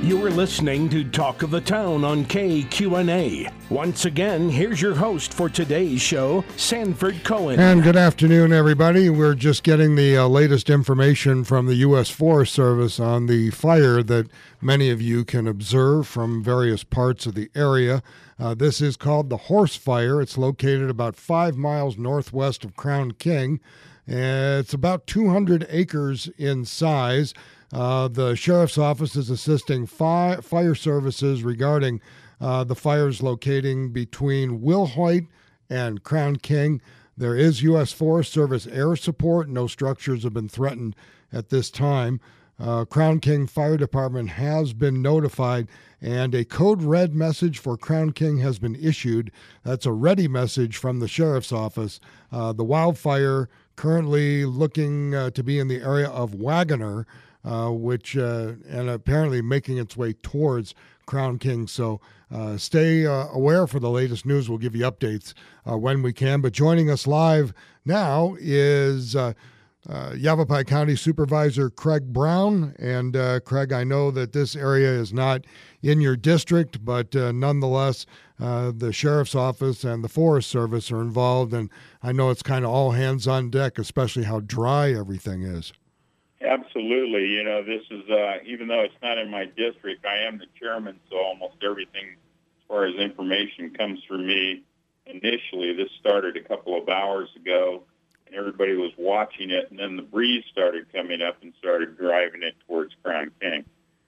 You're listening to Talk of the Town on KQNA. Once again, here's your host for today's show, Sanford Cohen. And good afternoon, everybody. We're just getting the latest information from the U.S. Forest Service on the fire that many of you can observe from various parts of the area. This is called the Horse Fire. It's located about 5 miles northwest of Crown King. It's about 200 acres in size. The sheriff's office is assisting fire services regarding the fires locating between Wilhoit and Crown King. There is U.S. Forest Service air support. No structures have been threatened at this time. Crown King Fire Department has been notified, and a code red message for Crown King has been issued. That's a ready message from the sheriff's office. The wildfire currently looking to be in the area of Wagoner, which and apparently making its way towards Crown King. So stay aware for the latest news. We'll give you updates when we can. But joining us live now is Yavapai County Supervisor Craig Brown. And Craig, I know that this area is not in your district, but nonetheless, the Sheriff's Office and the Forest Service are involved. And I know it's kind of all hands on deck, especially how dry everything is. Absolutely. You know, this is, even though it's not in my district, I am the chairman, so almost everything as far as information comes through me. Initially, this started a couple of hours ago, and everybody was watching it, and then the breeze started coming up and started driving it towards Crown King.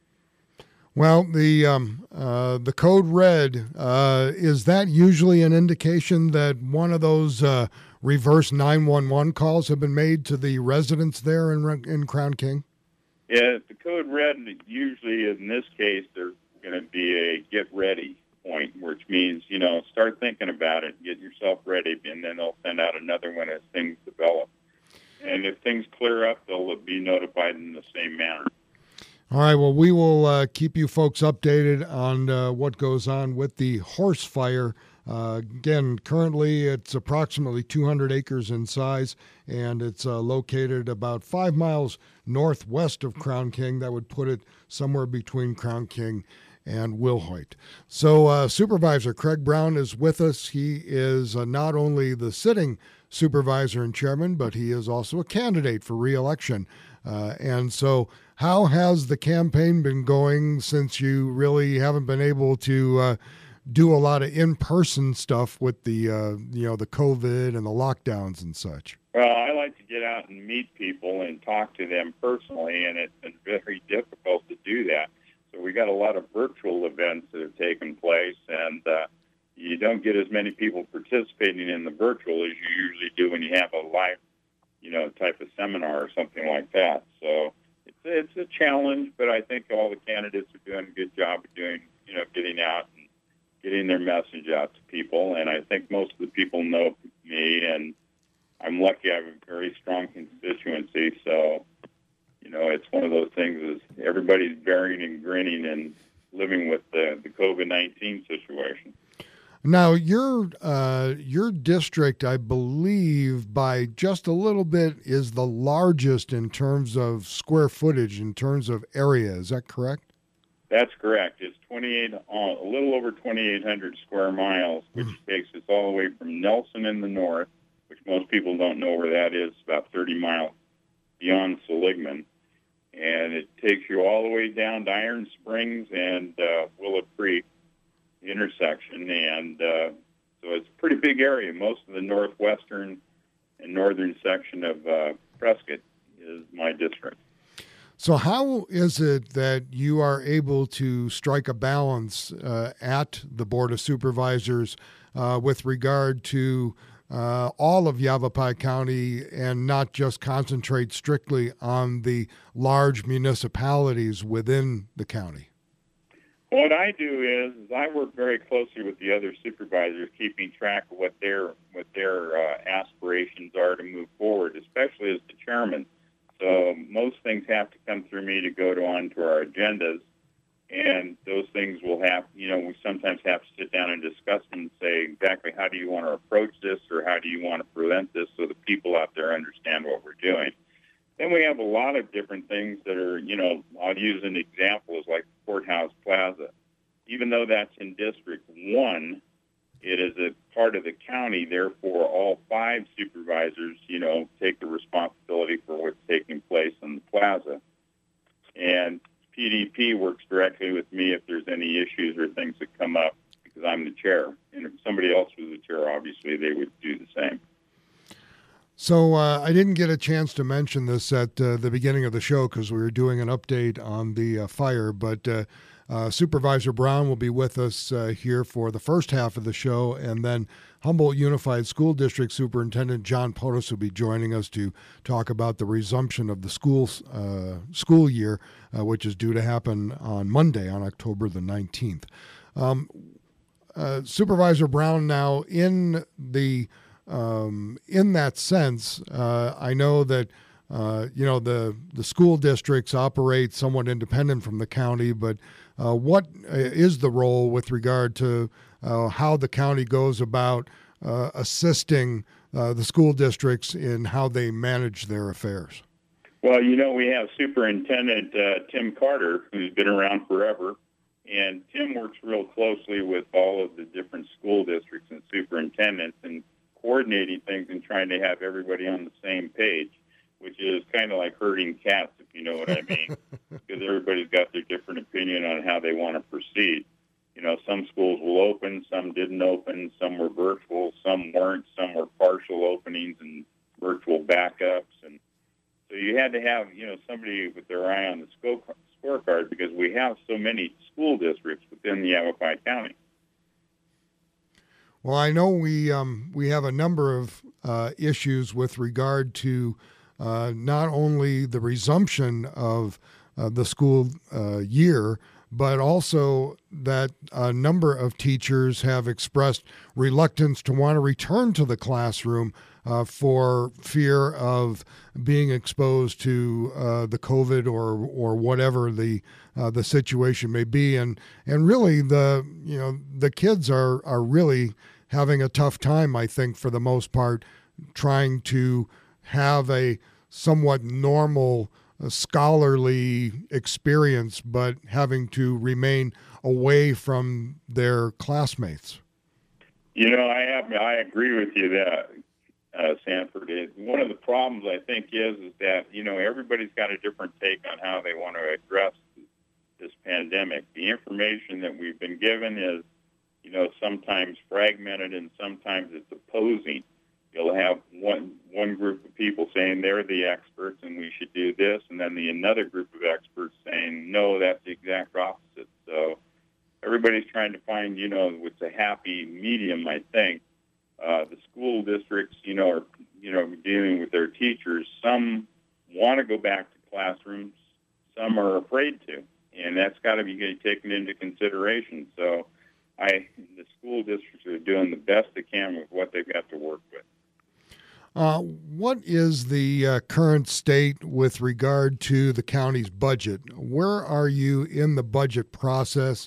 Well, the code red, is that usually an indication that one of those reverse 911 calls have been made to the residents there in Crown King? Yeah, the code red, usually in this case, there's going to be a get ready point, which means, you know, start thinking about it, get yourself ready, and then they'll send out another one as things develop. And if things clear up, they'll be notified in the same manner. All right, well, we will keep you folks updated on what goes on with the Horse Fire. Again, currently it's approximately 200 acres in size, and it's located about 5 miles northwest of Crown King. That would put it somewhere between Crown King and Wilhoit. So Supervisor Craig Brown is with us. He is not only the sitting supervisor and chairman, but he is also a candidate for re-election. And so how has the campaign been going since you really haven't been able to do a lot of in-person stuff with the the COVID and the lockdowns and such? Well, I like to get out and meet people and talk to them personally, and it's been very difficult to do that. So we got a lot of virtual events that have taken place, and you don't get as many people participating in the virtual as you usually do when you have a live, type of seminar or something like that. So it's a challenge, but I think all the candidates are doing a good job of doing, getting out and getting their message out to people. And I think most of the people know me, and I'm lucky I have a very strong constituency. So, it's one of those things is everybody's bearing and grinning and living with the COVID-19 situation. Now, your district, I believe, by just a little bit, is the largest in terms of square footage, in terms of area. Is that correct? That's correct. It's a little over 2,800 square miles, which takes us all the way from Nelson in the north, which most people don't know where that is, about 30 miles beyond Seligman. And it takes you all the way down to Iron Springs and Willow Creek intersection, and so it's a pretty big area. Most of the northwestern and northern section of Prescott is my district. So how is it that you are able to strike a balance at the Board of Supervisors with regard to all of Yavapai County and not just concentrate strictly on the large municipalities within the county? What I do is I work very closely with the other supervisors, keeping track of what their aspirations are to move forward, especially as the chairman. So most things have to come through me to go onto our agendas, and those things will have, we sometimes have to sit down and discuss them and say exactly how do you want to approach this or how do you want to present this so the people out there understand what we're doing. Then we have a lot of different things that are, I'll use an example is like Courthouse Plaza. Even though that's in District 1, it is a part of the county. Therefore, all 5 supervisors, take the responsibility for what's taking place in the plaza. And PDP works directly with me if there's any issues or things that come up, because I'm the chair. And if somebody else was the chair, obviously they would do the same. So I didn't get a chance to mention this at the beginning of the show because we were doing an update on the fire, but Supervisor Brown will be with us here for the first half of the show, and then Humboldt Unified School District Superintendent John Potus will be joining us to talk about the resumption of the school year, which is due to happen on Monday, on October the 19th. Supervisor Brown, now in that sense, I know that the school districts operate somewhat independent from the county, but what is the role with regard to how the county goes about assisting the school districts in how they manage their affairs? Well, we have Superintendent Tim Carter, who's been around forever, and Tim works real closely with all of the different school districts and superintendents and coordinating things and trying to have everybody on the same page, which is kind of like herding cats, if you know what I mean, because everybody's got their different opinion on how they want to proceed. Some schools will open, some didn't open, some were virtual, some weren't, some were partial openings and virtual backups. And so you had to have, somebody with their eye on the scorecard, because we have so many school districts within the Yavapai County. Well, I know we have a number of issues with regard to not only the resumption of the school year, but also that a number of teachers have expressed reluctance to want to return to the classroom for fear of being exposed to the COVID or whatever the situation may be, and really the kids are really having a tough time, I think, for the most part, trying to have a somewhat normal scholarly experience, but having to remain away from their classmates. I agree with you that, Sanford. One of the problems, I think, is that, everybody's got a different take on how they want to address this pandemic. The information that we've been given is, sometimes fragmented and sometimes it's opposing. You'll have one group of people saying they're the experts and we should do this, and then another group of experts saying, no, that's the exact opposite. So everybody's trying to find, what's a happy medium, I think. The school districts, are, dealing with their teachers. Some want to go back to classrooms. Some are afraid to, and that's got to be taken into consideration. So the school districts are doing the best they can with what they've got to work with. What is the current state with regard to the county's budget? Where are you in the budget process?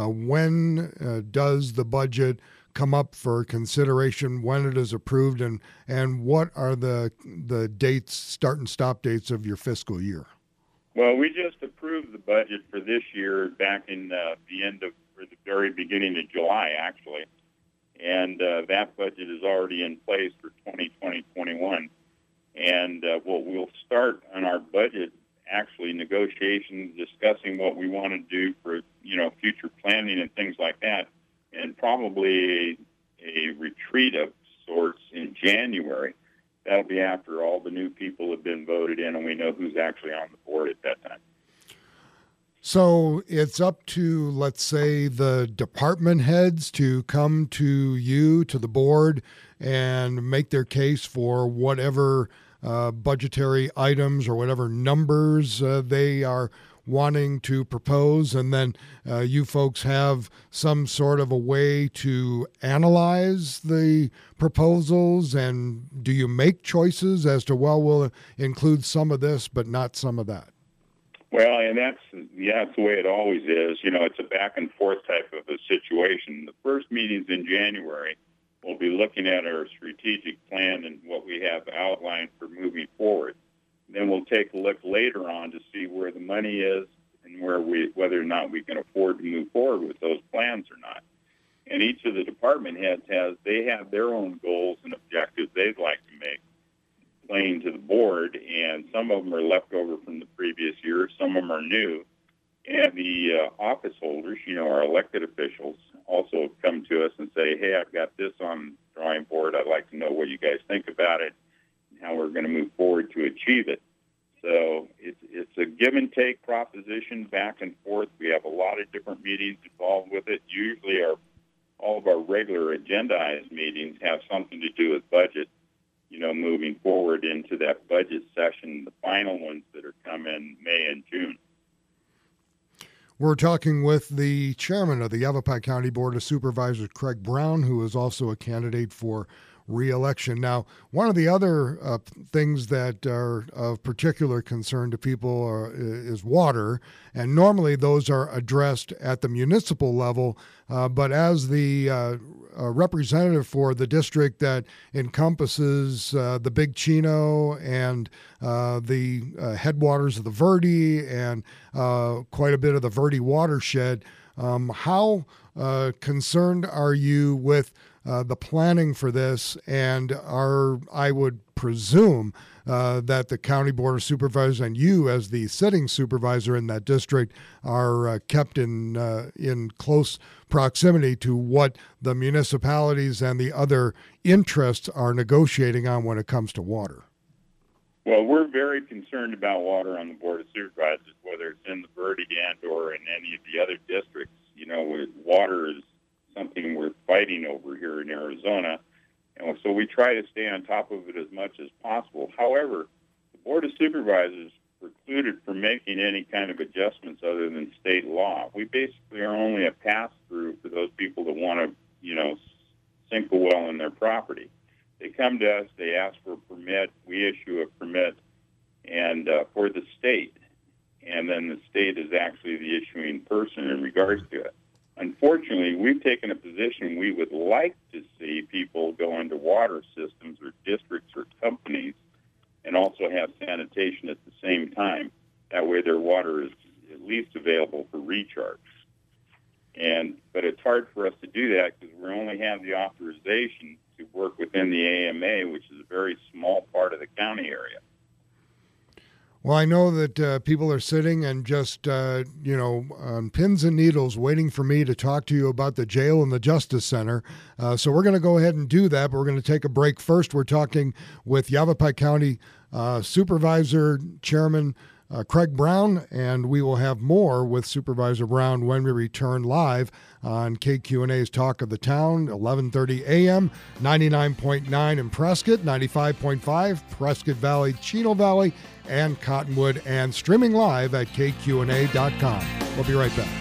When does the budget come up for consideration, when it is approved, and what are the dates, start and stop dates of your fiscal year? Well, we just approved the budget for this year back in the very beginning of July, actually. And that budget is already in place for 2020-21. And we'll start on our budget, actually, negotiations, discussing what we want to do for, future planning and things like that, and probably a retreat of sorts in January. That'll be after all the new people have been voted in and we know who's actually on the board at that time. So it's up to, let's say, the department heads to come to you, to the board, and make their case for whatever budgetary items or whatever numbers they are wanting to propose, and then you folks have some sort of a way to analyze the proposals, and do you make choices as to, well, we'll include some of this but not some of that? Well, and that's the way it always is. It's a back and forth type of a situation. The first meetings in January, we'll be looking at our strategic plan and what we have outlined for moving forward. Then we'll take a look later on to see where the money is and and whether or not we can afford to move forward with those plans or not. And each of the department heads have their own goals and objectives they'd like to make plain to the board, and some of them are left over from the previous year, some of them are new. And the office holders, our elected officials, also come to us and say, hey, I've got this on the drawing board. I'd like to know what you guys think about it and how we're going to move forward to achieve it. So it's a give and take proposition back and forth. We have a lot of different meetings involved with it. Usually all of our regular agendized meetings have something to do with budget, moving forward into that budget session, the final ones that are coming May and June. We're talking with the chairman of the Yavapai County Board of Supervisors, Craig Brown, who is also a candidate for re-election. Now, one of the other things that are of particular concern to people is water, and normally those are addressed at the municipal level, but as the representative for the district that encompasses the Big Chino and the headwaters of the Verde and quite a bit of the Verde watershed, how concerned are you with the planning for this, and I would presume that the County Board of Supervisors and you as the sitting supervisor in that district are kept in close proximity to what the municipalities and the other interests are negotiating on when it comes to water. Well, we're very concerned about water on the Board of Supervisors, whether it's in the Verde and or in any of the other districts. Water is something we're fighting over here in Arizona, and so we try to stay on top of it as much as possible. However, the Board of Supervisors precluded from making any kind of adjustments other than state law. We basically are only a pass-through for those people that want to, sink a well in their property. They come to us, they ask for a permit, we issue a permit, and for the state, and then the state is actually the issuing person in regards to it. Unfortunately, we've taken a position we would like to see people go into water systems or districts or companies and also have sanitation at the same time. That way their water is at least available for recharge. But it's hard for us to do that because we only have the authorization to work within the AMA, which is a very small part of the county area. Well, I know that people are sitting and just, on pins and needles waiting for me to talk to you about the jail and the Justice Center. So we're going to go ahead and do that, but we're going to take a break first. We're talking with Yavapai County Supervisor Chairman Craig Brown, and we will have more with Supervisor Brown when we return live on KQNA's Talk of the Town, 11:30 a.m., 99.9 in Prescott, 95.5 Prescott Valley, Chino Valley, and Cottonwood, and streaming live at kqna.com. We'll be right back.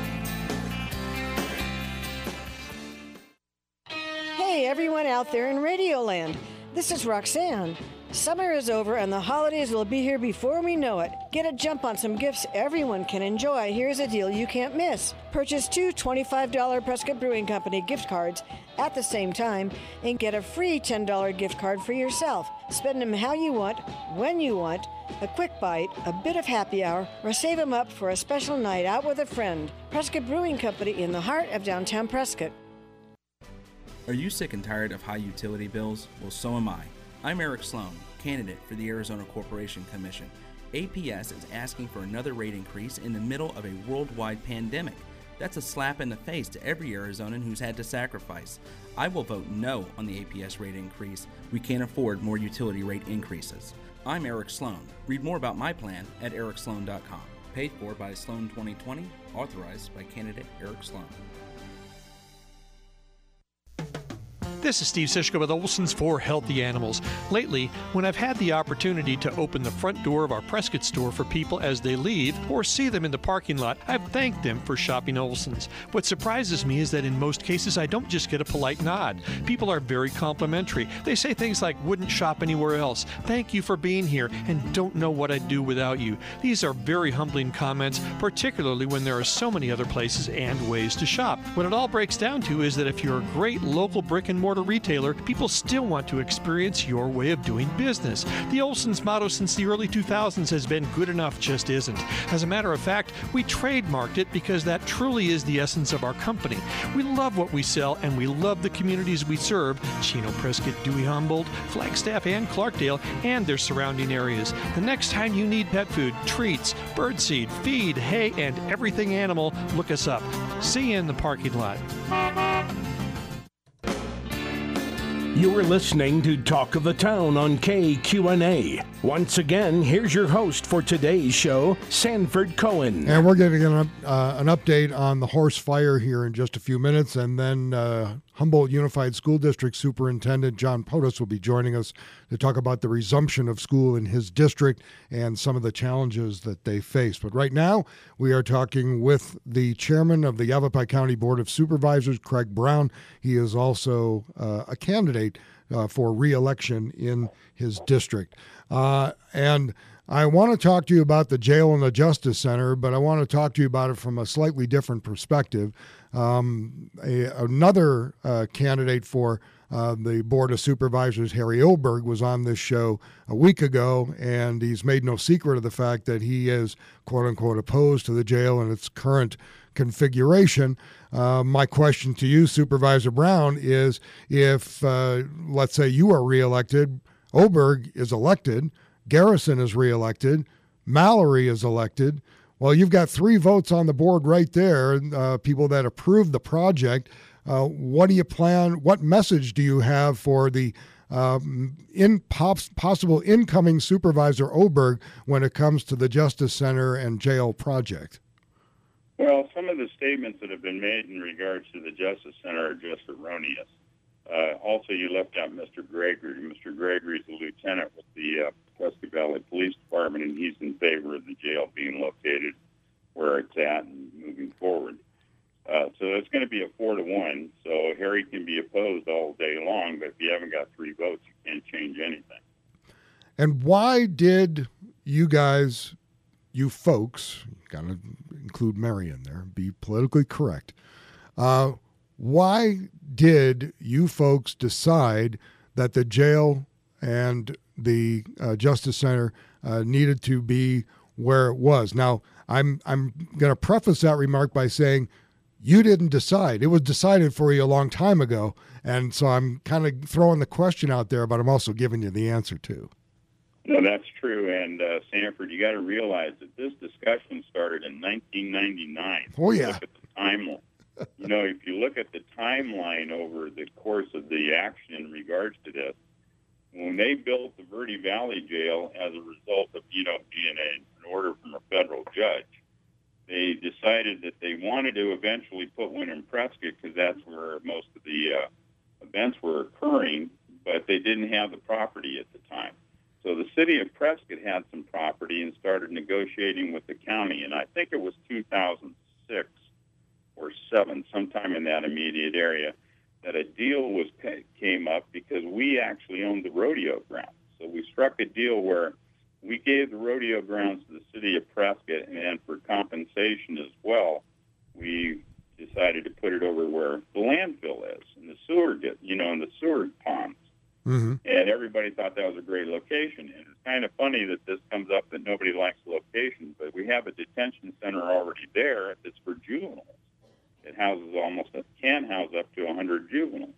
Hey, everyone out there in Radioland. This is Roxanne. Summer is over and the holidays will be here before we know it. Get a jump on some gifts everyone can enjoy. Here's a deal you can't miss. Purchase 2 $25 Prescott Brewing Company gift cards at the same time and get a free $10 gift card for yourself. Spend them how you want, when you want, a quick bite, a bit of happy hour, or save them up for a special night out with a friend. Prescott Brewing Company in the heart of downtown Prescott. Are you sick and tired of high utility bills? Well, so am I. I'm Eric Sloan, candidate for the Arizona Corporation Commission. APS is asking for another rate increase in the middle of a worldwide pandemic. That's a slap in the face to every Arizonan who's had to sacrifice. I will vote no on the APS rate increase. We can't afford more utility rate increases. I'm Eric Sloan. Read more about my plan at ericsloan.com. Paid for by Sloan 2020, authorized by candidate Eric Sloan. This is Steve Sischka with Olson's for Healthy Animals. Lately, when I've had the opportunity to open the front door of our Prescott store for people as they leave or see them in the parking lot, I've thanked them for shopping Olson's. What surprises me is that in most cases, I don't just get a polite nod. People are very complimentary. They say things like, wouldn't shop anywhere else, thank you for being here, and don't know what I'd do without you. These are very humbling comments, particularly when there are so many other places and ways to shop. What it all breaks down to is that if you're a great local brick and mortar brick-and-mortar retailer, people still want to experience your way of doing business. The Olson's motto since the early 2000s has been good enough just isn't. As a matter of fact, we trademarked it because that truly is the essence of our company. We love what we sell, and we love the communities we serve: Chino, Prescott, Dewey, Humboldt, Flagstaff, and Clarkdale, and their surrounding areas. The next time you need pet food, treats, birdseed, feed, hay, and everything animal, look us up. See you in the parking lot. You are listening to Talk of the Town on KQNA. Once again, here's your host for today's show, Sanford Cohen. And we're getting an update on the horse fire here in just a few minutes, and then Humboldt Unified School District Superintendent John Potus will be joining us to talk about the resumption of school in his district and some of the challenges that they face. But right now, we are talking with the chairman of the Yavapai County Board of Supervisors, Craig Brown. He is also a candidate for re-election in his district. And I want to talk to you about the jail and the Justice Center, but I want to talk to you about it from a slightly different perspective. Another candidate for the Board of Supervisors, Harry Oberg, was on this show a week ago, and he's made no secret of the fact that he is, quote-unquote, opposed to the jail in its current configuration. My question to you, Supervisor Brown, is if, let's say you are reelected, Oberg is elected, Garrison is reelected, Mallory is elected. Well, you've got 3 votes on the board right there, people that approve the project. What do you plan? What message do you have for the possible incoming Supervisor Oberg when it comes to the Justice Center and jail project? Well, some of the statements that have been made in regards to the Justice Center are just erroneous. Also, you left out Mr. Gregory. Mr. Gregory is a lieutenant with the Prescott Valley Police Department, and he's in favor of the jail being located where it's at and moving forward. So it's going to be a 4-1. So Harry can be opposed all day long, but if you haven't got 3 votes, you can't change anything. And why did you guys, you folks, got to include Mary in there, be politically correct, why did you folks decide that the jail and the Justice Center needed to be where it was? Now, I'm going to preface that remark by saying you didn't decide. It was decided for you a long time ago, and so I'm kind of throwing the question out there, but I'm also giving you the answer, too. No, that's true, and Sanford, you got to realize that this discussion started in 1999. Oh, yeah. Look at the timeline. If you look at the timeline over the course of the action in regards to this, when they built the Verde Valley Jail as a result of, being an order from a federal judge, they decided that they wanted to eventually put one in Prescott because that's where most of the events were occurring, but they didn't have the property at the time. So the city of Prescott had some property and started negotiating with the county, and I think it was 2006 or 7, sometime in that immediate area, that a deal came up because we actually owned the rodeo grounds. So we struck a deal where we gave the rodeo grounds to the city of Prescott, and for compensation as well, we decided to put it over where the landfill is, in the sewer, in the sewer ponds. Mm-hmm. And everybody thought that was a great location. And it's kind of funny that this comes up that nobody likes the location, but we have a detention center already there that's for juveniles. It can house up to 100 juveniles.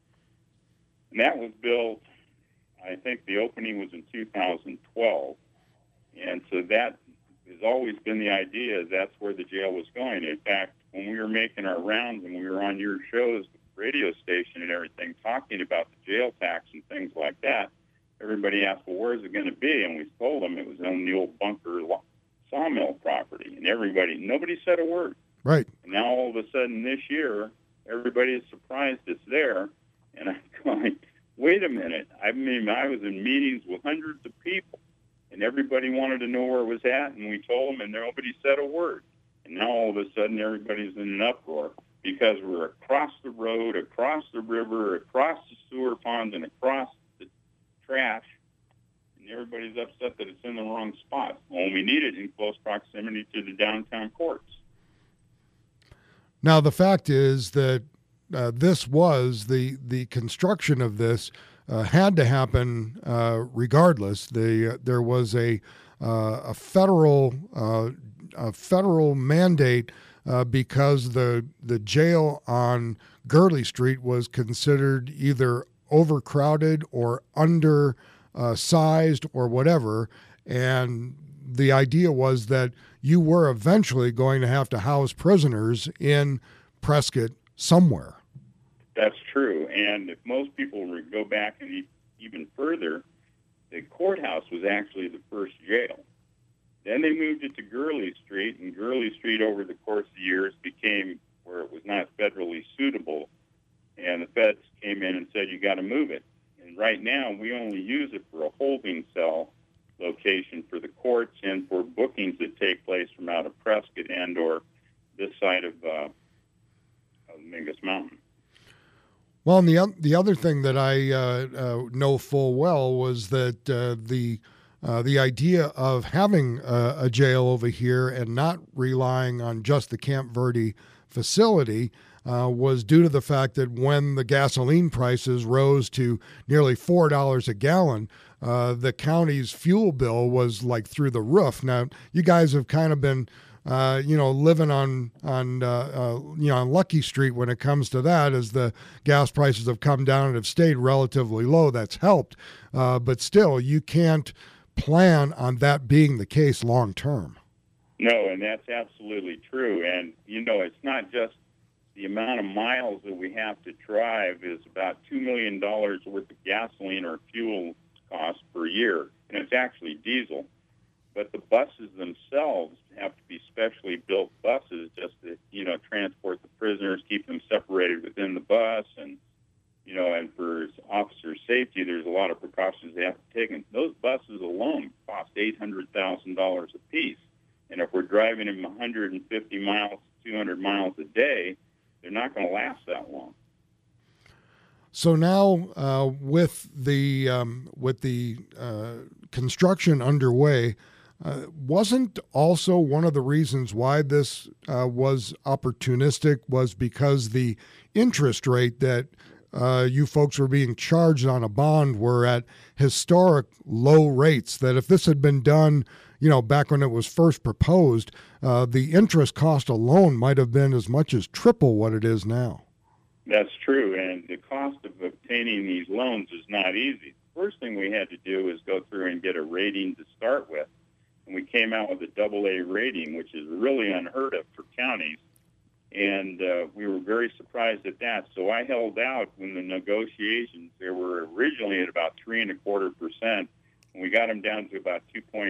And that was built, I think the opening was in 2012. And so that has always been the idea, that's where the jail was going. In fact, when we were making our rounds and we were on your shows, radio station and everything, talking about the jail tax and things like that, everybody asked, well, where's it going to be? And we told them it was on the old bunker sawmill property. And nobody said a word. Right. And now all of a sudden this year, everybody is surprised it's there. And I'm going, wait a minute. I was in meetings with hundreds of people, and everybody wanted to know where it was at, and we told them, and nobody said a word. And now all of a sudden everybody's in an uproar because we're across the road, across the river, across the sewer ponds, and across the trash, and everybody's upset that it's in the wrong spot. Well, we need it in close proximity to the downtown courts. Now, the fact is that this was the construction of this had to happen regardless. There was a federal mandate because the jail on Gurley Street was considered either overcrowded or undersized or whatever, and the idea was that you were eventually going to have to house prisoners in Prescott somewhere. That's true. And if most people would go back and even further, the courthouse was actually the first jail. Then they moved it to Gurley Street, and Gurley Street over the course of the years became where it was not federally suitable. And the feds came in and said, you got to move it. And right now, we only use it for a holding cell location for the courts and for bookings that take place from out of Prescott and or this side of Mingus Mountain. Well, and the other thing that I know full well was that the idea of having a jail over here and not relying on just the Camp Verde facility was due to the fact that when the gasoline prices rose to nearly $4 a gallon, the county's fuel bill was like through the roof. Now, you guys have kind of been, living on Lucky Street when it comes to that, as the gas prices have come down and have stayed relatively low. That's helped, but still, you can't plan on that being the case long term. No, and that's absolutely true. And it's not just the amount of miles that we have to drive is about $2 million worth of gasoline or fuel cost per year, and it's actually diesel. But the buses themselves have to be specially built buses just to, transport the prisoners, keep them separated within the bus, and for officer safety, there's a lot of precautions they have to take. And those buses alone cost $800,000 a piece. And if we're driving them 150 miles, 200 miles a day, they're not going to last that long. So now, with the construction underway, wasn't also one of the reasons why this was opportunistic was because the interest rate that you folks were being charged on a bond were at historic low rates, that if this had been done, back when it was first proposed, the interest cost alone might have been as much as triple what it is now. That's true, and the cost of obtaining these loans is not easy. The first thing we had to do is go through and get a rating to start with, and we came out with a AA rating, which is really unheard of for counties, and we were very surprised at that. So I held out when the negotiations, they were originally at about 3.25%, and we got them down to about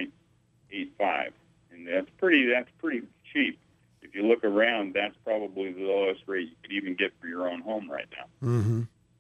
2.85, and that's pretty cheap. If you look around, that's probably the lowest rate you could even get for your own home right now. Mm-hmm.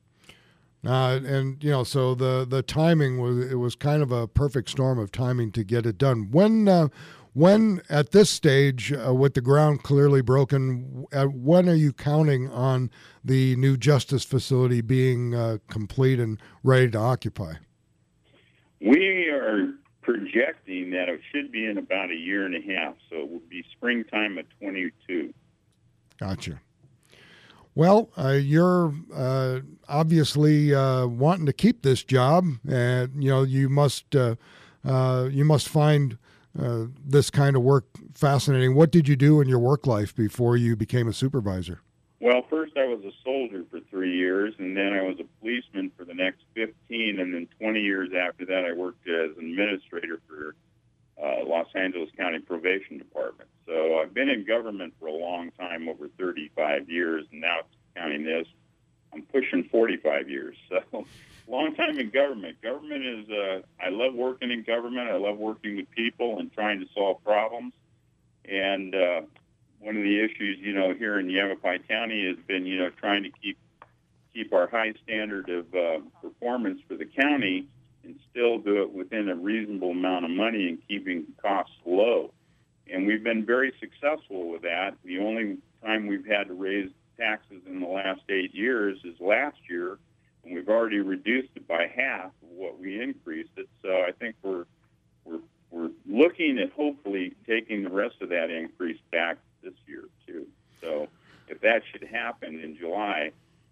So the timing was kind of a perfect storm of timing to get it done. When at this stage, with the ground clearly broken, when are you counting on the new justice facility being complete and ready to occupy? We are projecting that it should be in about a year and a half, so it will be springtime of 22. Gotcha. Well, you're obviously wanting to keep this job, and you must find this kind of work fascinating. What did you do in your work life before you became a supervisor? Well, first I was a soldier for 3 years, and then I was a policeman for the next 15, and then 20 years after that I worked as an administrator for Los Angeles County Probation Department. So I've been in government for a long time, over 35 years, and now counting this, I'm pushing 45 years. So long time in government. Government is, I love working in government. I love working with people and trying to solve problems. And one of the issues, here in Yavapai County has been, trying to keep our high standard of performance for the county and still do it within a reasonable amount of money and keeping costs low. And we've been very successful with that. The only time we've had to raise taxes in the last 8 years is last year, and we've already reduced it by half of what we increased it. So I think we're looking at hopefully taking the rest of that increase back this year too. So if that should happen in July,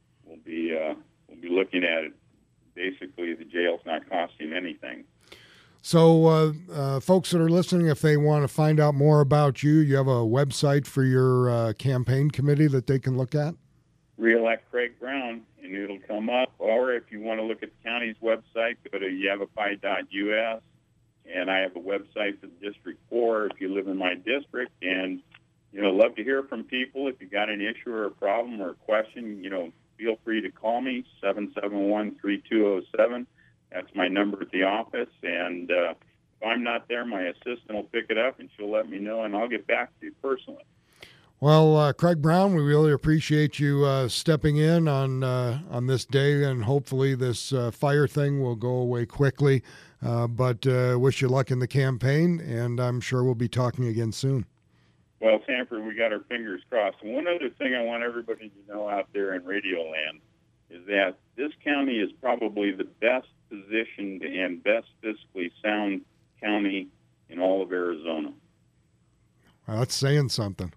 we'll be looking at it. Basically, the jail's not costing anything. So, folks that are listening, if they want to find out more about you, you have a website for your campaign committee that they can look at? Re-elect Craig Brown, and it'll come up. Or if you want to look at the county's website, go to yavapai.us. And I have a website for the District 4 if you live in my district. And, love to hear from people. If you got an issue or a problem or a question, feel free to call me, 771-3207. That's my number at the office. And if I'm not there, my assistant will pick it up, and she'll let me know, and I'll get back to you personally. Well, Craig Brown, we really appreciate you stepping in on this day, and hopefully this fire thing will go away quickly. But wish you luck in the campaign, and I'm sure we'll be talking again soon. Well, Sanford, we got our fingers crossed. And one other thing I want everybody to know out there in Radio Land is that this county is probably the best positioned and best fiscally sound county in all of Arizona. Well, that's saying something.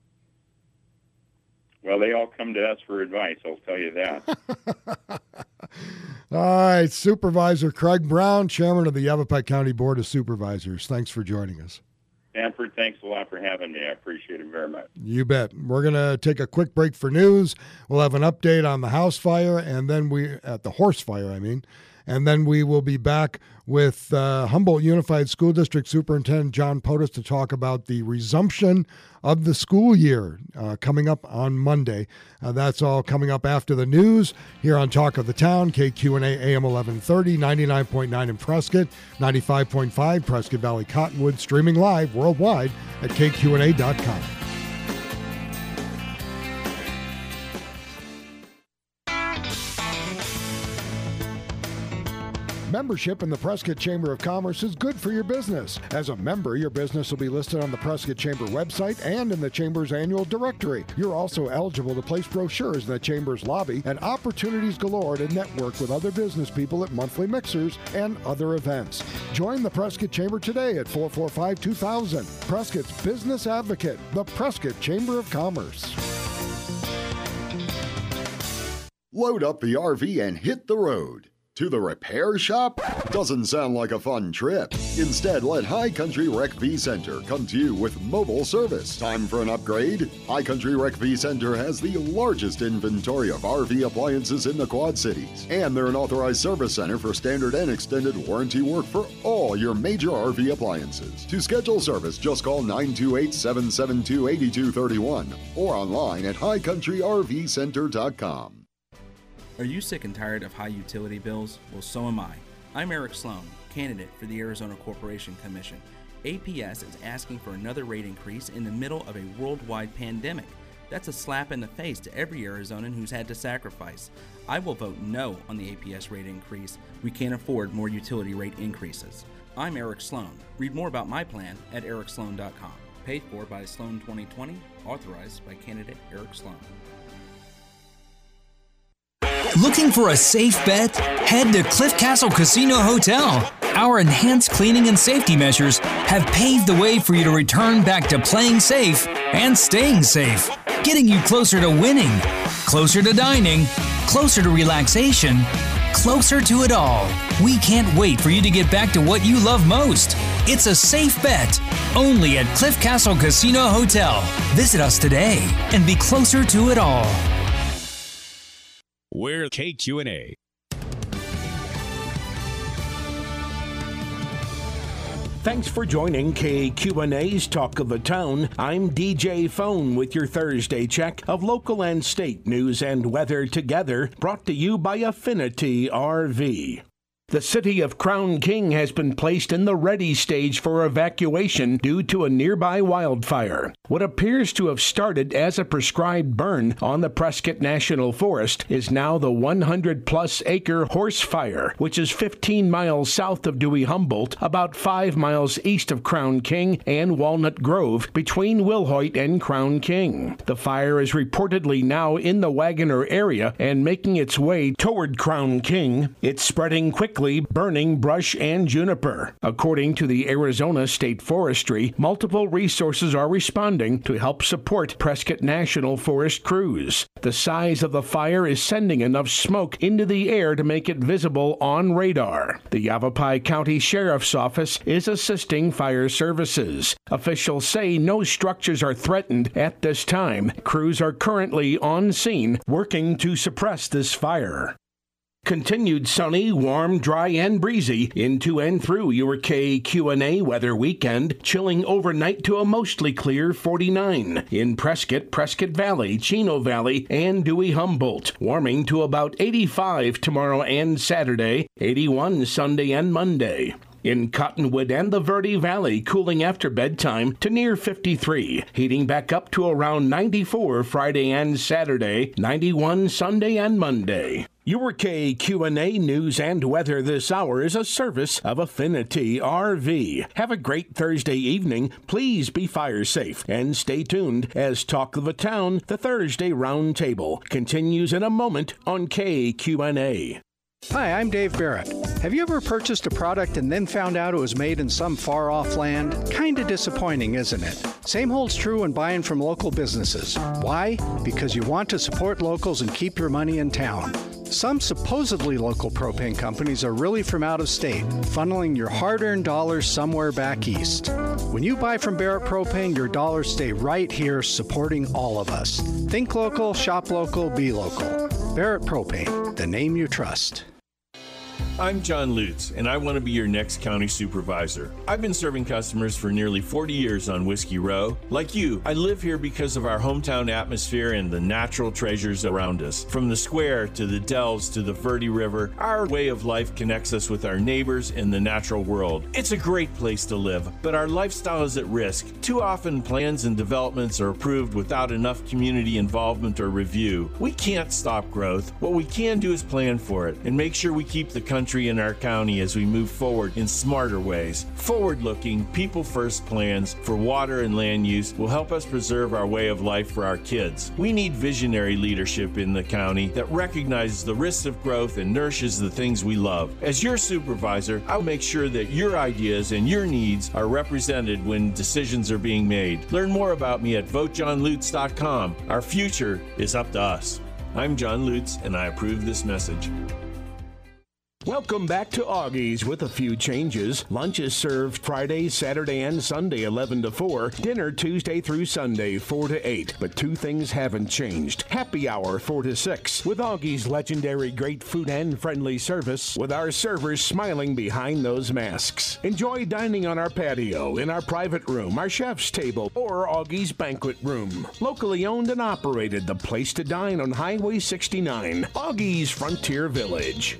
Well, they all come to us for advice, I'll tell you that. All right, Supervisor Craig Brown, Chairman of the Yavapai County Board of Supervisors. Thanks for joining us. Stanford, thanks a lot for having me. I appreciate it very much. You bet. We're going to take a quick break for news. We'll have an update on the house fire, and then the horse fire, and then we will be back with Humboldt Unified School District Superintendent John Potus to talk about the resumption of the school year coming up on Monday. That's all coming up after the news here on Talk of the Town, KQNA AM 1130, 99.9 in Prescott, 95.5 Prescott Valley Cottonwood, streaming live worldwide at KQNA.com. Membership in the Prescott Chamber of Commerce is good for your business. As a member, your business will be listed on the Prescott Chamber website and in the Chamber's annual directory. You're also eligible to place brochures in the Chamber's lobby and opportunities galore to network with other business people at monthly mixers and other events. Join the Prescott Chamber today at 445-2000. Prescott's Business Advocate, the Prescott Chamber of Commerce. Load up the RV and hit the road. To the repair shop? Doesn't sound like a fun trip. Instead, let High Country Rec V Center come to you with mobile service. Time for an upgrade? High Country Rec V Center has the largest inventory of RV appliances in the Quad Cities. And they're an authorized service center for standard and extended warranty work for all your major RV appliances. To schedule service, just call 928-772-8231 or online at highcountryrvcenter.com. Are you sick and tired of high utility bills? Well, so am I. I'm Eric Sloan, candidate for the Arizona Corporation Commission. APS is asking for another rate increase in the middle of a worldwide pandemic. That's a slap in the face to every Arizonan who's had to sacrifice. I will vote no on the APS rate increase. We can't afford more utility rate increases. I'm Eric Sloan. Read more about my plan at ericsloan.com. Paid for by Sloan 2020, authorized by candidate Eric Sloan. Looking for a safe bet? Head to Cliff Castle Casino Hotel. Our enhanced cleaning and safety measures have paved the way for you to return back to playing safe and staying safe, getting you closer to winning, closer to dining, closer to relaxation, closer to it all. We can't wait for you to get back to what you love most. It's a safe bet, only at Cliff Castle Casino Hotel. Visit us today and be closer to it all. We're KQNA. Thanks for joining KQNA's Talk of the Town. I'm DJ Phone with your Thursday check of local and state news and weather together, brought to you by Affinity RV. The city of Crown King has been placed in the ready stage for evacuation due to a nearby wildfire. What appears to have started as a prescribed burn on the Prescott National Forest is now the 100-plus acre horse fire, which is 15 miles south of Dewey Humboldt, about 5 miles east of Crown King and Walnut Grove, between Wilhoit and Crown King. The fire is reportedly now in the Wagoner area and making its way toward Crown King. It's spreading quickly likely burning brush and juniper. According to the Arizona State Forestry, multiple resources are responding to help support Prescott National Forest crews. The size of the fire is sending enough smoke into the air to make it visible on radar. The Yavapai County Sheriff's Office is assisting fire services. Officials say no structures are threatened at this time. Crews are currently on scene working to suppress this fire. Continued sunny, warm, dry, and breezy into and through your KQNA weather weekend, chilling overnight to a mostly clear 49 in Prescott, Prescott Valley, Chino Valley, and Dewey Humboldt. Warming to about 85 tomorrow and Saturday, 81 Sunday and Monday. In Cottonwood and the Verde Valley, cooling after bedtime to near 53, heating back up to around 94 Friday and Saturday, 91 Sunday and Monday. Your KQNA news and weather this hour is a service of Affinity RV. Have a great Thursday evening. Please be fire safe and stay tuned as Talk of the Town, the Thursday Roundtable, continues in a moment on KQNA. Hi, I'm Dave Barrett. Have you ever purchased a product and then found out it was made in some far-off land? Kinda disappointing, isn't it? Same holds true when buying from local businesses. Why? Because you want to support locals and keep your money in town. Some supposedly local propane companies are really from out of state, funneling your hard-earned dollars somewhere back east. When you buy from Barrett Propane, your dollars stay right here supporting all of us. Think local, shop local, be local. Barrett Propane, the name you trust. I'm John Lutz, and I want to be your next county supervisor. I've been serving customers for nearly 40 years on Whiskey Row. Like you, I live here because of our hometown atmosphere and the natural treasures around us. From the square to the dells to the Verde River, our way of life connects us with our neighbors and the natural world. It's a great place to live, but our lifestyle is at risk. Too often, plans and developments are approved without enough community involvement or review. We can't stop growth. What we can do is plan for it and make sure we keep the country in our county as we move forward in smarter ways. Forward-looking, people-first plans for water and land use will help us preserve our way of life for our kids. We need visionary leadership in the county that recognizes the risks of growth and nourishes the things we love. As your supervisor, I'll make sure that your ideas and your needs are represented when decisions are being made. Learn more about me at votejohnlutz.com. Our future is up to us. I'm John Lutz, and I approve this message. Welcome back to Augie's with a few changes. Lunch is served Friday, Saturday, and Sunday 11 to 4. Dinner Tuesday through Sunday 4 to 8. But two things haven't changed. Happy hour 4 to 6 with Augie's legendary great food and friendly service with our servers smiling behind those masks. Enjoy dining on our patio, in our private room, our chef's table, or Augie's banquet room. Locally owned and operated, the place to dine on Highway 69. Augie's Frontier Village.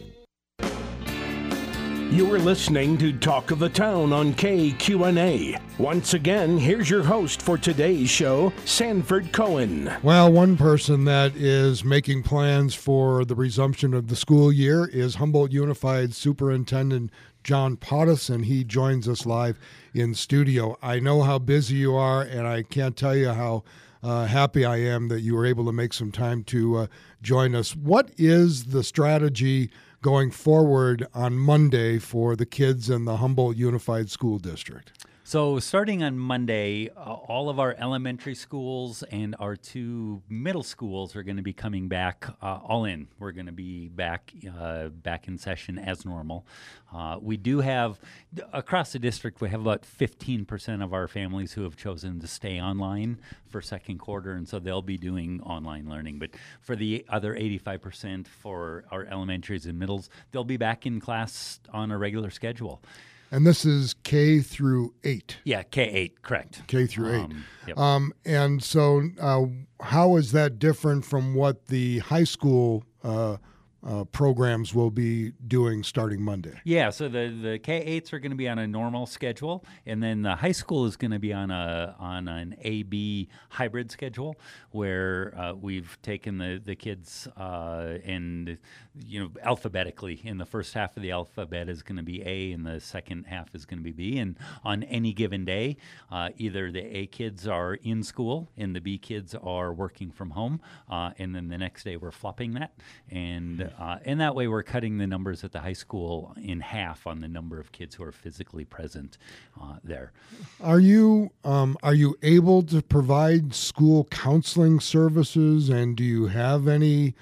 You are listening to Talk of the Town on KQNA. Once again, here's your host for today's show, Sanford Cohen. Well, one person that is making plans for the resumption of the school year is Humboldt Unified Superintendent John Pottis, and he joins us live in studio. I know how busy you are, and I can't tell you how happy I am that you were able to make some time to join us. What is the strategy going forward on Monday for the kids in the Humboldt Unified School District? So starting on Monday, all of our elementary schools and our two middle schools are going to be coming back all in. We're going to be back in session as normal. We do have, across the district, we have about 15% of our families who have chosen to stay online for second quarter, and so they'll be doing online learning. But for the other 85% for our elementaries and middles, they'll be back in class on a regular schedule. And this is K through 8. Yeah, K-8, correct. K through 8. Yep. And so how is that different from what the high school programs will be doing starting Monday? Yeah, so the K-8s are going to be on a normal schedule, and then the high school is going to be on an A-B hybrid schedule, where we've taken the kids and alphabetically. In the first half of the alphabet is going to be A, and the second half is going to be B. And on any given day, either the A kids are in school and the B kids are working from home, and then the next day we're flopping that. And and that way we're cutting the numbers at the high school in half on the number of kids who are physically present there. Are you able to provide school counseling services, and do you have anything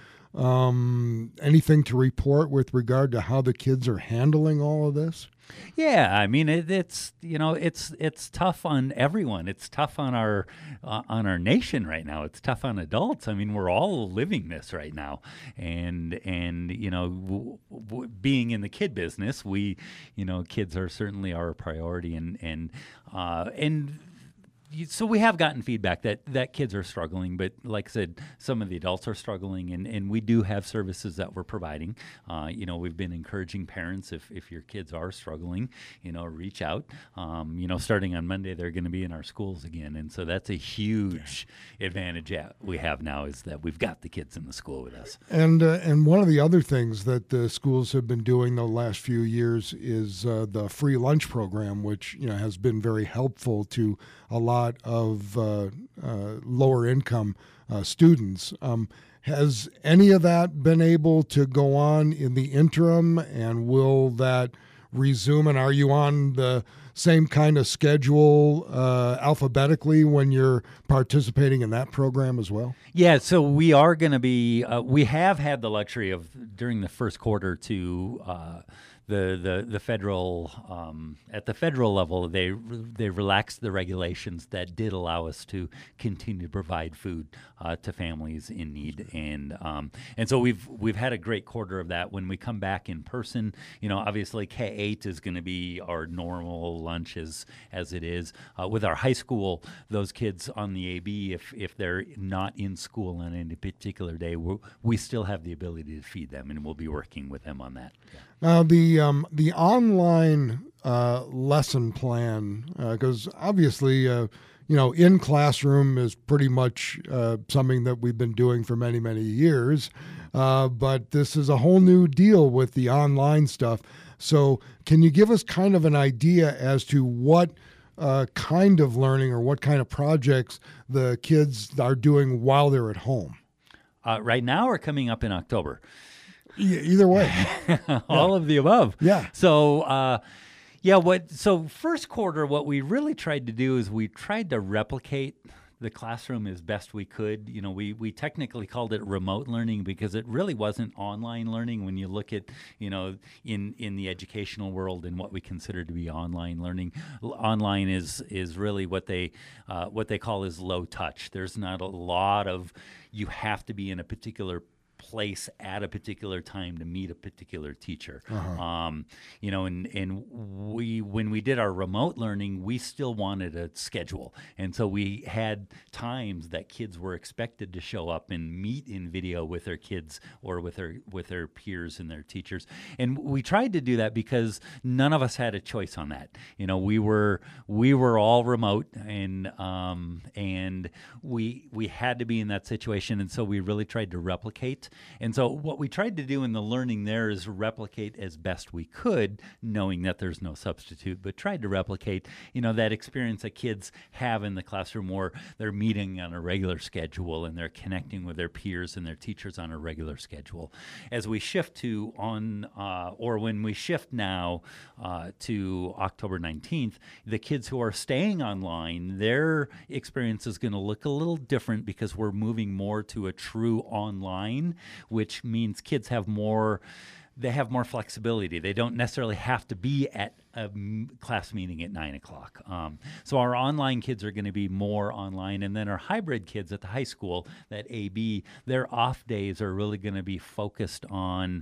to report with regard to how the kids are handling all of this? Yeah, I mean it's tough on everyone. It's tough on our nation right now. It's tough on adults. I mean, we're all living this right now, and being in the kid business, kids are certainly our priority, and so we have gotten feedback that kids are struggling, but like I said, some of the adults are struggling, and we do have services that we're providing. We've been encouraging parents, if your kids are struggling, reach out. Starting on Monday, they're going to be in our schools again, and so that's a huge advantage we have now, is that we've got the kids in the school with us. And one of the other things that the schools have been doing the last few years is the free lunch program, which has been very helpful to a lot of lower income students. Has any of that been able to go on in the interim, and will that resume? And are you on the same kind of schedule alphabetically when you're participating in that program as well? Yeah, so we are going to be, we have had the luxury of, during the first quarter, to the federal at the federal level, they relaxed the regulations that did allow us to continue to provide food to families in need, and so we've had a great quarter of that. When we come back in person, obviously K-8 is going to be our normal lunch as it is. With our high school, those kids on the AB, if they're not in school on any particular day, we still have the ability to feed them, and we'll be working with them on that. Yeah. Now, the online lesson plan, because obviously, in classroom is pretty much something that we've been doing for many, many years, but this is a whole new deal with the online stuff. So can you give us kind of an idea as to what kind of learning or what kind of projects the kids are doing while they're at home? Right now or coming up in October? Either way. All of the above. Yeah. So, so first quarter, what we really tried to do is we tried to replicate the classroom as best we could. We technically called it remote learning because it really wasn't online learning when you look at, in the educational world and what we consider to be online learning. Online is really what they call is low touch. There's not a lot of, you have to be in a particular place at a particular time to meet a particular teacher. And when we did our remote learning, we still wanted a schedule, and so we had times that kids were expected to show up and meet in video with their kids or with their peers and their teachers. And we tried to do that because none of us had a choice on that. We were all remote, and we had to be in that situation, and so we really tried to replicate. And so what we tried to do in the learning there is replicate as best we could, knowing that there's no substitute, but tried to replicate, that experience that kids have in the classroom where they're meeting on a regular schedule and they're connecting with their peers and their teachers on a regular schedule. As we shift when we shift now to October 19th, the kids who are staying online, their experience is going to look a little different because we're moving more to a true online, which means kids have more flexibility. They don't necessarily have to be at a class meeting at 9 o'clock. So our online kids are going to be more online, and then our hybrid kids at the high school, that AB, their off days are really going to be focused on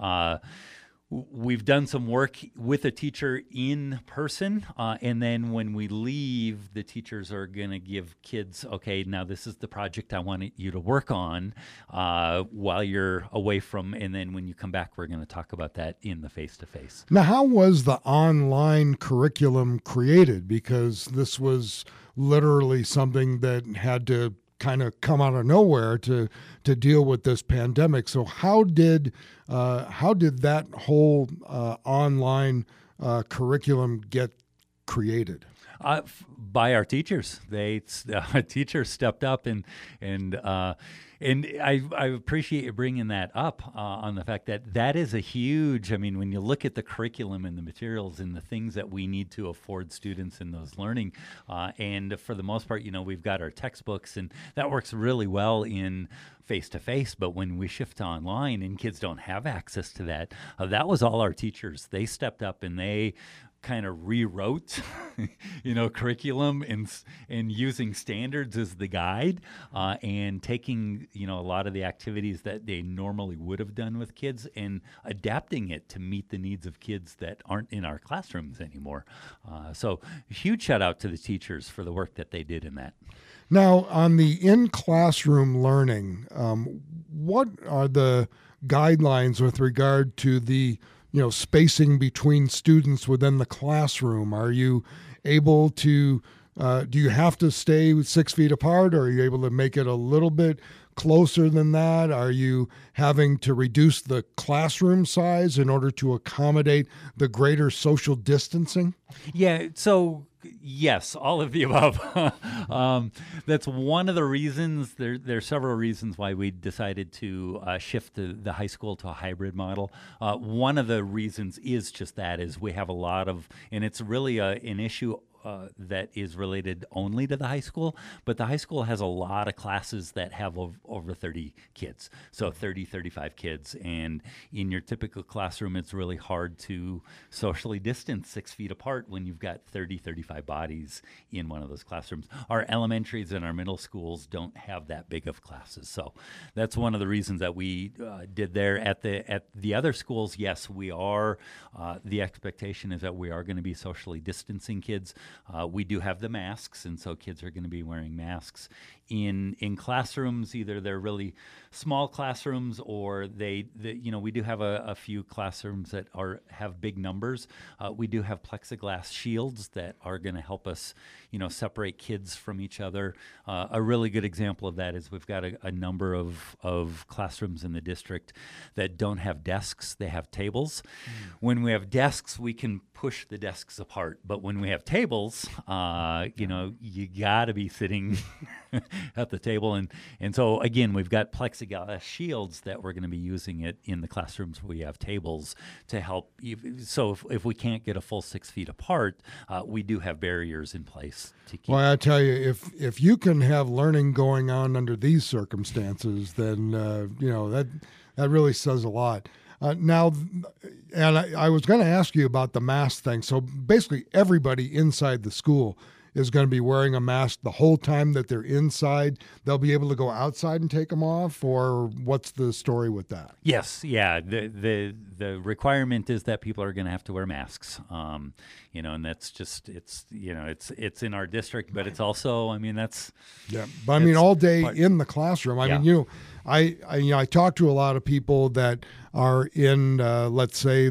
we've done some work with a teacher in person, and then when we leave, the teachers are going to give kids, okay, now this is the project I want you to work on while you're away from, and then when you come back, we're going to talk about that in the face-to-face. Now, how was the online curriculum created? Because this was literally something that had to kind of come out of nowhere to deal with this pandemic. So how did that whole online curriculum get created? By our teachers. Teachers stepped up and I appreciate you bringing that up on the fact that is a huge, I mean, when you look at the curriculum and the materials and the things that we need to afford students in those learning, and for the most part, we've got our textbooks, and that works really well in face-to-face, but when we shift to online and kids don't have access to that, that was all our teachers. They stepped up and they kind of rewrote, curriculum and using standards as the guide, and taking, a lot of the activities that they normally would have done with kids and adapting it to meet the needs of kids that aren't in our classrooms anymore. So huge shout out to the teachers for the work that they did in that. Now, on the in-classroom learning, what are the guidelines with regard to the spacing between students within the classroom? Are you able to, do you have to stay 6 feet apart, or are you able to make it a little bit closer than that? Are you having to reduce the classroom size in order to accommodate the greater social distancing? Yeah, so yes, all of the above. That's one of the reasons. There are several reasons why we decided to shift the high school to a hybrid model. One of the reasons is just that, is we have a lot of, and it's really an issue that is related only to the high school, but the high school has a lot of classes that have over 30 kids, so 30, 35 kids, and in your typical classroom, it's really hard to socially distance 6 feet apart when you've got 30, 35 bodies in one of those classrooms. Our elementaries and our middle schools don't have that big of classes, so that's one of the reasons that we did there. At the other schools, yes, we are, the expectation is that we are going to be socially distancing kids. We do have the masks, and so kids are going to be wearing masks in classrooms. Either they're really small classrooms, or we do have a few classrooms that have big numbers. We do have plexiglass shields that are going to help us, separate kids from each other. A really good example of that is we've got a number of classrooms in the district that don't have desks; they have tables. When we have desks, we can push the desks apart, but when we have tables, you got to be sitting at the table, and so again, we've got plexiglass shields that we're going to be using it in the classrooms where we have tables to help. So if we can't get a full 6 feet apart, we do have barriers in place to keep. Well, I tell you, if you can have learning going on under these circumstances, then that really says a lot. Now, and I was going to ask you about the mask thing. So basically, everybody inside the school is going to be wearing a mask the whole time that they're inside. They'll be able to go outside and take them off, or what's the story with that? Yes, yeah. The requirement is that people are going to have to wear masks. And that's just it's in our district, but it's also, that's But all day in the classroom. I talk to a lot of people that are in, let's say,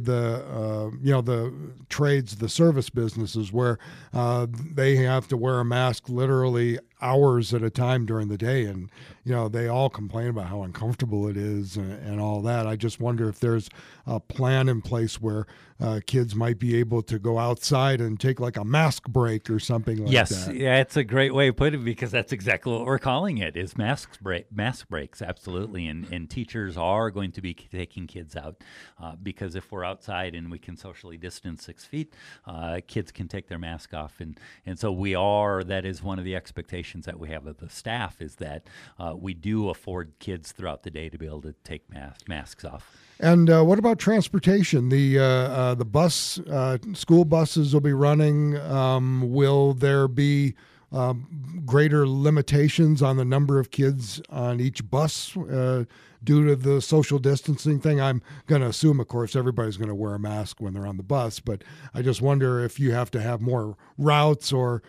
the trades, the service businesses, where they have to wear a mask literally hours at a time during the day, and they all complain about how uncomfortable it is and all that. I just wonder if there's a plan in place where kids might be able to go outside and take like a mask break or something like that. Yes, yeah, it's a great way to put it, because that's exactly what we're calling it, is mask breaks, absolutely. And teachers are going to be taking kids out, because if we're outside and we can socially distance 6 feet, kids can take their mask off. And so that is one of the expectations that we have of the staff, is that we do afford kids throughout the day to be able to take masks off. And what about transportation? The bus, school buses will be running. Will there be greater limitations on the number of kids on each bus due to the social distancing thing? I'm going to assume, of course, everybody's going to wear a mask when they're on the bus, but I just wonder if you have to have more routes or,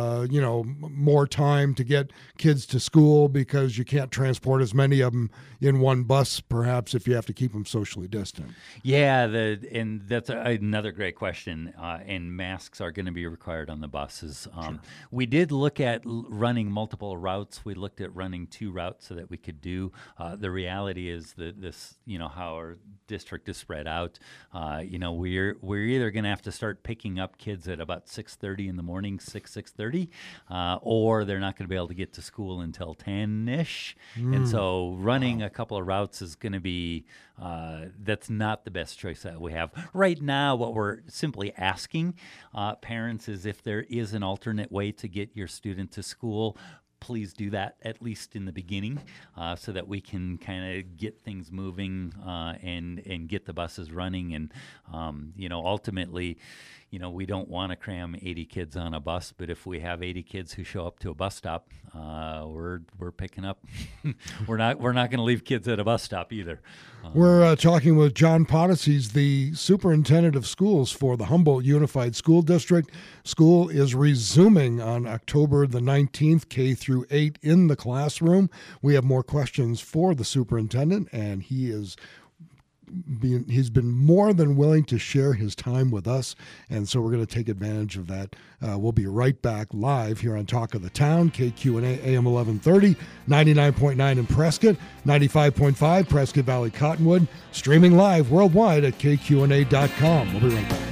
more time to get kids to school, because you can't transport as many of them in one bus, perhaps, if you have to keep them socially distant. Yeah, and that's another great question. And masks are going to be required on the buses. Sure. We did did look at running multiple routes. We looked at running 2 routes so that we could do. The reality is that this, how our district is spread out. We're either going to have to start picking up kids at about 6:30 in the morning, 6:30, or they're not going to be able to get to school until 10-ish. And so running a couple of routes is going to be, that's not the best choice that we have. Right now, what we're simply asking parents is if there is an alternate way to get your student to school, please do that, at least in the beginning, so that we can kind of get things moving and get the buses running. And, ultimately, we don't want to cram 80 kids on a bus, but if we have 80 kids who show up to a bus stop, we're picking up. we're not going to leave kids at a bus stop either. We're talking with John Pottis. He's the superintendent of schools for the Humboldt Unified School District. School is resuming on October the 19th, K through 8 in the classroom. We have more questions for the superintendent, and he's been more than willing to share his time with us, and so we're going to take advantage of that. We'll be right back live here on Talk of the Town, KQNA AM 1130, 99.9 in Prescott, 95.5 Prescott Valley Cottonwood, streaming live worldwide at KQNA.com. We'll be right back.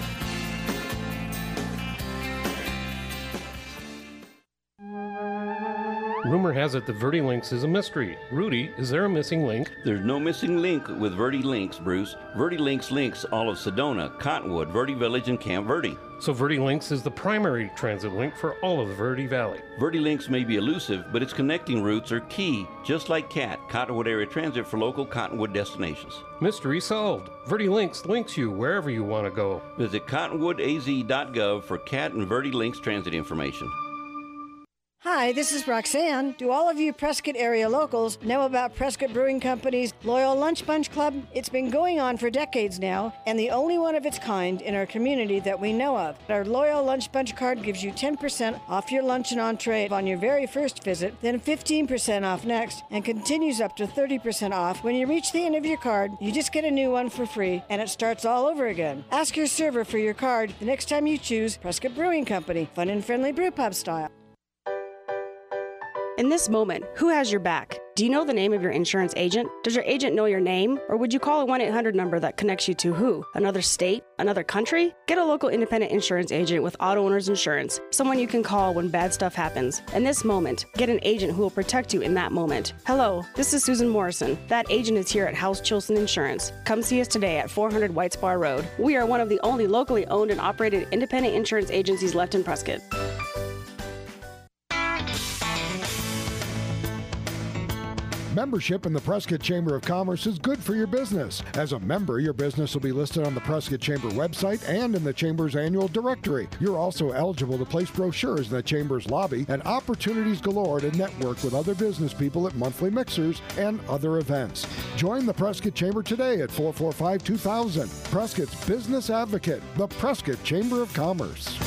Rumor has it that Verde Links is a mystery. Rudy, is there a missing link? There's no missing link with Verde Links, Bruce. Verde Links links all of Sedona, Cottonwood, Verde Village, and Camp Verde. So Verde Links is the primary transit link for all of the Verde Valley. Verde Links may be elusive, but its connecting routes are key, just like CAT, Cottonwood Area Transit for local Cottonwood destinations. Mystery solved. Verde Links links you wherever you want to go. Visit cottonwoodaz.gov for CAT and Verde Links transit information. Hi, this is Roxanne. Do all of you Prescott area locals know about Prescott Brewing Company's Loyal Lunch Bunch Club? It's been going on for decades now, and the only one of its kind in our community that we know of. Our Loyal Lunch Bunch card gives you 10% off your lunch and entree on your very first visit, then 15% off next, and continues up to 30% off. When you reach the end of your card, you just get a new one for free, and it starts all over again. Ask your server for your card the next time you choose Prescott Brewing Company, fun and friendly brew pub style. In this moment, who has your back? Do you know the name of your insurance agent? Does your agent know your name? Or would you call a 1-800 number that connects you to who? Another state? Another country? Get a local independent insurance agent with Auto Owners Insurance, someone you can call when bad stuff happens. In this moment, get an agent who will protect you in that moment. Hello, this is Susan Morrison. That agent is here at House Chilson Insurance. Come see us today at 400 White Spar Road. We are one of the only locally owned and operated independent insurance agencies left in Prescott. Membership in the Prescott Chamber of Commerce is good for your business. As a member, your business will be listed on the Prescott Chamber website and in the Chamber's annual directory. You're also eligible to place brochures in the Chamber's lobby and opportunities galore to network with other business people at monthly mixers and other events. Join the Prescott Chamber today at 445-2000. Prescott's business advocate, the Prescott Chamber of Commerce.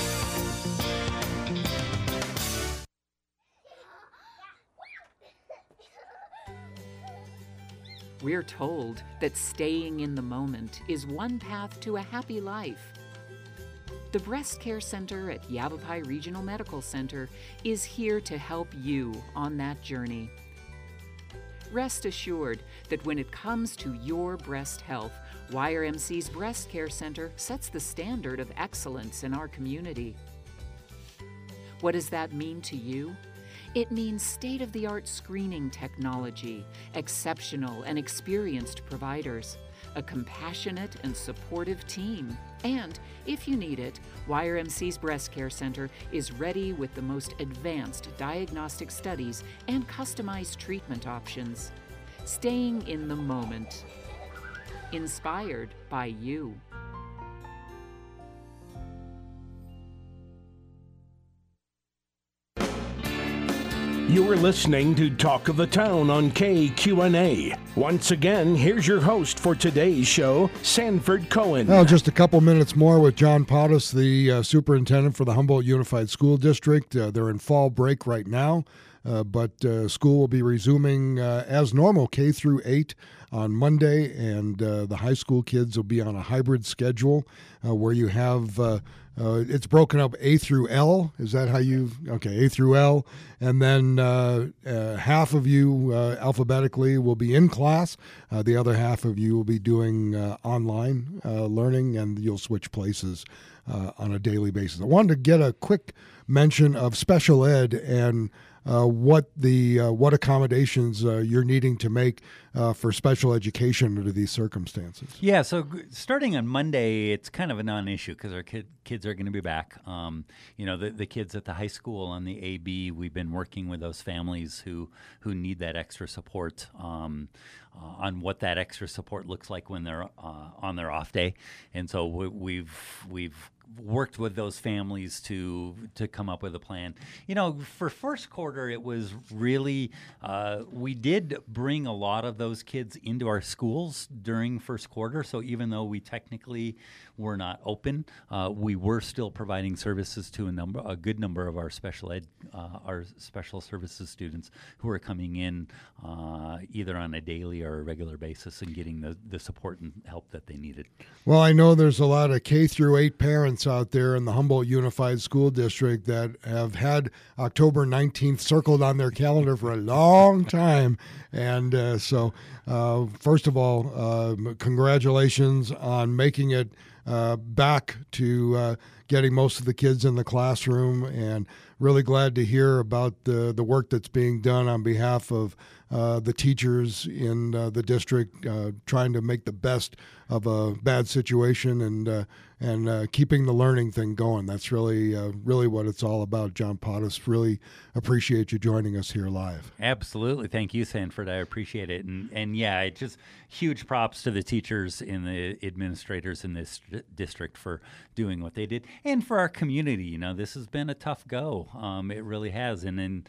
We're told that staying in the moment is one path to a happy life. The Breast Care Center at Yavapai Regional Medical Center is here to help you on that journey. Rest assured that when it comes to your breast health, YRMC's Breast Care Center sets the standard of excellence in our community. What does that mean to you? It means state-of-the-art screening technology, exceptional and experienced providers, a compassionate and supportive team, and, if you need it, YRMC's Breast Care Center is ready with the most advanced diagnostic studies and customized treatment options. Staying in the moment. Inspired by you. You are listening to Talk of the Town on KQNA. Once again, here's your host for today's show, Sanford Cohen. Well, just a couple minutes more with John Pottis, the superintendent for the Humboldt Unified School District. They're in fall break right now. but school will be resuming as normal, K through 8 on Monday, and the high school kids will be on a hybrid schedule where you have it's broken up A through L. Is that how you? Okay, A through L, and then half of you alphabetically will be in class. The other half of you will be doing online learning, and you'll switch places on a daily basis. I wanted to get a quick mention of special ed and what accommodations you're needing to make for special education under these circumstances. Yeah, so starting on Monday, it's kind of a non-issue because our kids are going to be back. The kids at the high school on the AB, we've been working with those families who need that extra support on what that extra support looks like when they're on their off day, and so we've worked with those families to come up with a plan. For first quarter, it was really we did bring a lot of those kids into our schools during first quarter. So even though we technically were not open, we were still providing services to a good number of our special services students who are coming in either on a daily or a regular basis and getting the support and help that they needed. Well, I know there's a lot of K through 8 parents out there in the Humboldt Unified School District that have had October 19th circled on their calendar for a long time. And so, first of all, congratulations on making it back to getting most of the kids in the classroom, and really glad to hear about the work that's being done on behalf of the teachers in the district, trying to make the best of a bad situation and keeping the learning thing going. That's really what it's all about. John Pottis, really appreciate you joining us here live. Absolutely. Thank you, Sanford. I appreciate it. And yeah, it's just huge props to the teachers and the administrators in this district for doing what they did, and for our community. This has been a tough go. It really has. And then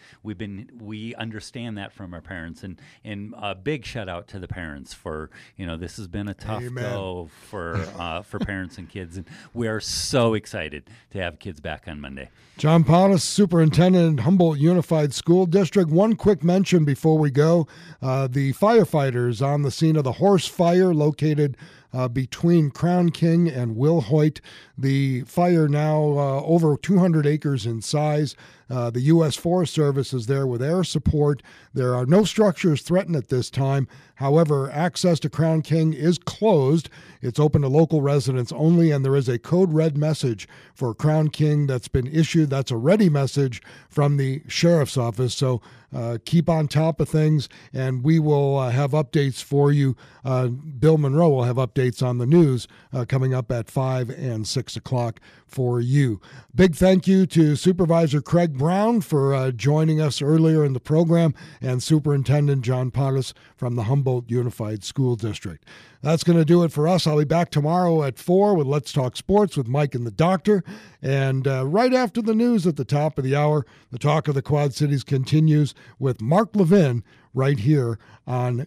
we understand that from our parents, and a big shout out to the parents for, this has been a tough go for parents and kids. And we are so excited to have kids back on Monday. John Pottis, Superintendent, Humboldt Unified School District. One quick mention before we go. The firefighters on the scene of the Horse Fire located between Crown King and Will Hoyt. The fire now over 200 acres in size. The U.S. Forest Service is there with air support. There are no structures threatened at this time. However, access to Crown King is closed. It's open to local residents only, and there is a code red message for Crown King that's been issued. That's a ready message from the sheriff's office. So keep on top of things, and we will have updates for you. Bill Monroe will have updates on the news coming up at 5 and 6 o'clock for you. Big thank you to Supervisor Craig Brown for joining us earlier in the program, and Superintendent John Pottis from the Humboldt Unified School District. That's going to do it for us. I'll be back tomorrow at 4 with Let's Talk Sports with Mike and the Doctor. And right after the news at the top of the hour, the Talk of the Quad Cities continues with Mark Levin right here on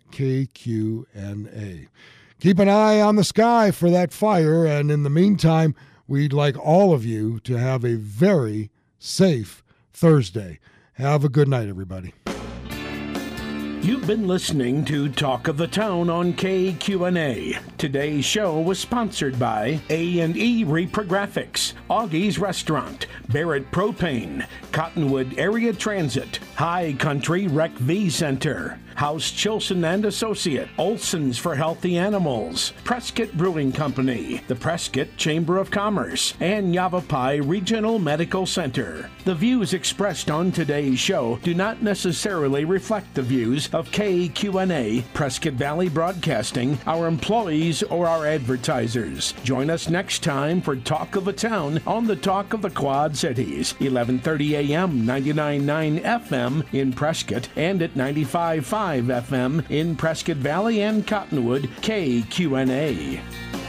KQNA. Keep an eye on the sky for that fire. And in the meantime, we'd like all of you to have a very safe Thursday. Have a good night, everybody. You've been listening to Talk of the Town on KQNA. Today's show was sponsored by A&E Reprographics, Augie's Restaurant, Barrett Propane, Cottonwood Area Transit, High Country Rec V Center, House Chilson and Associate, Olson's for Healthy Animals, Prescott Brewing Company, the Prescott Chamber of Commerce, and Yavapai Regional Medical Center. The views expressed on today's show do not necessarily reflect the views of KQNA, Prescott Valley Broadcasting, our employees, or our advertisers. Join us next time for Talk of the Town on the Talk of the Quad Cities, 11:30 a.m., 99.9 FM in Prescott, and at 95.5 FM in Prescott Valley and Cottonwood, KQNA.